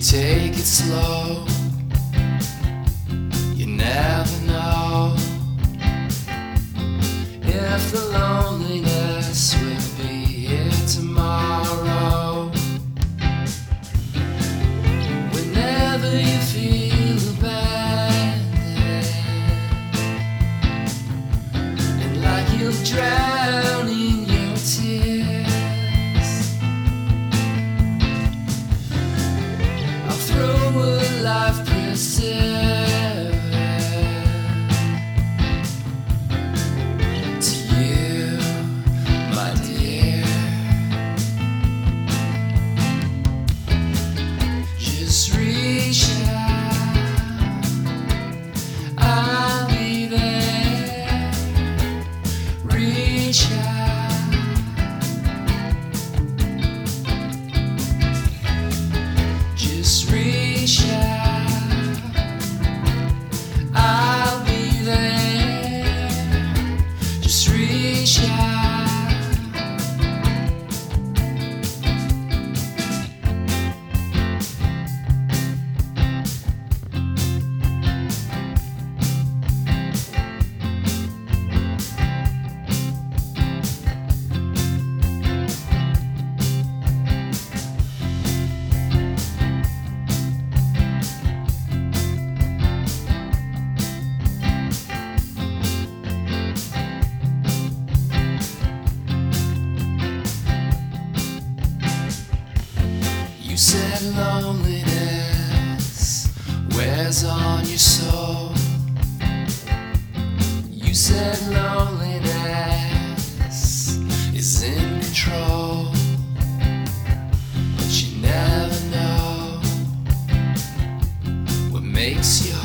Take it slow, you never know if the loneliness will be here tomorrow. Whenever you feel abandoned and like you'll drown in your tears, I'll throw a life preserver to you, my dear. Just reach out, I'll be there. Reach out, just reach out, I'll be there. Just reach out. You said loneliness wears on your soul. You said loneliness is in control, but you never know what makes you